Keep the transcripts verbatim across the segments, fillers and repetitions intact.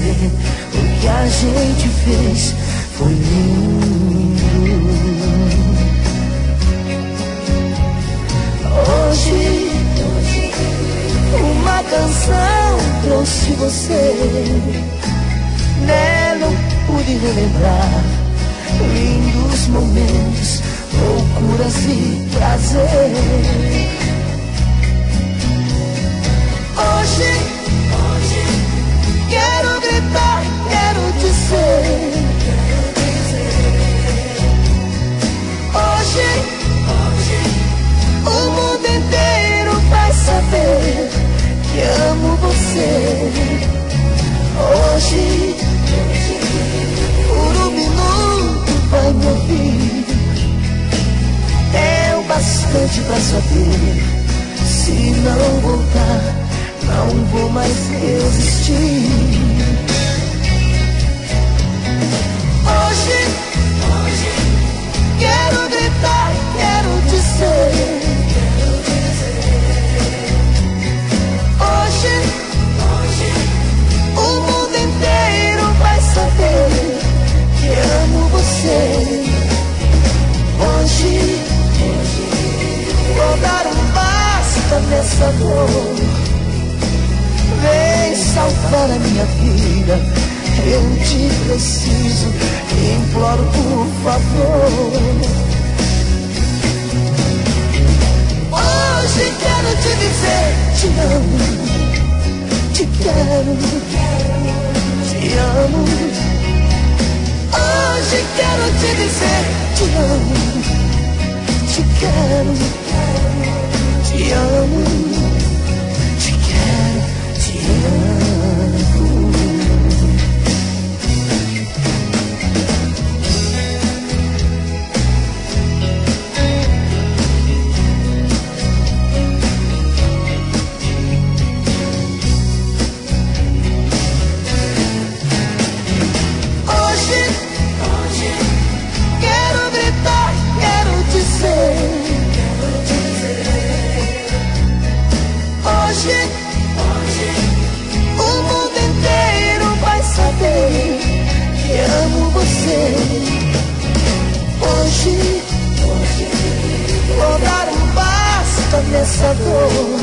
O que a gente fez foi lindo. Hoje, uma canção trouxe você. Nela eu pude relembrar lindos momentos, loucuras e prazer. Hoje, hoje quero gritar, quero dizer. Hoje, hoje o mundo inteiro vai saber que amo você. Hoje, por um minuto vai me ouvir. É o bastante pra saber. Se não voltar, não vou mais resistir. Hoje, hoje quero gritar, quero dizer. Hoje, hoje o mundo inteiro vai saber que amo você. Hoje, hoje vou dar um basta nessa dor. Vem salvar a minha vida, eu te preciso, imploro por favor. Hoje quero te dizer, te amo, te quero, te amo. Hoje quero te dizer, te amo, te quero, te amo, te quero, te amo. Hoje, hoje vou dar um basta nessa dor.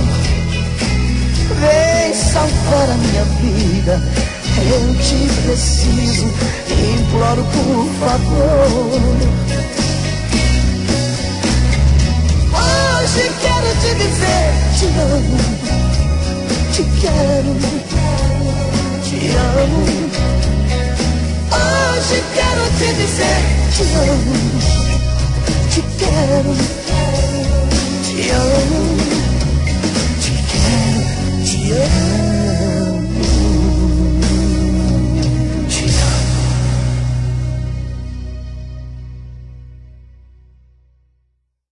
Vem salvar a minha vida, eu te preciso, imploro por favor. Hoje quero te dizer, te amo, te quero, te amo. Hoje quero te dizer, te amo, te quero.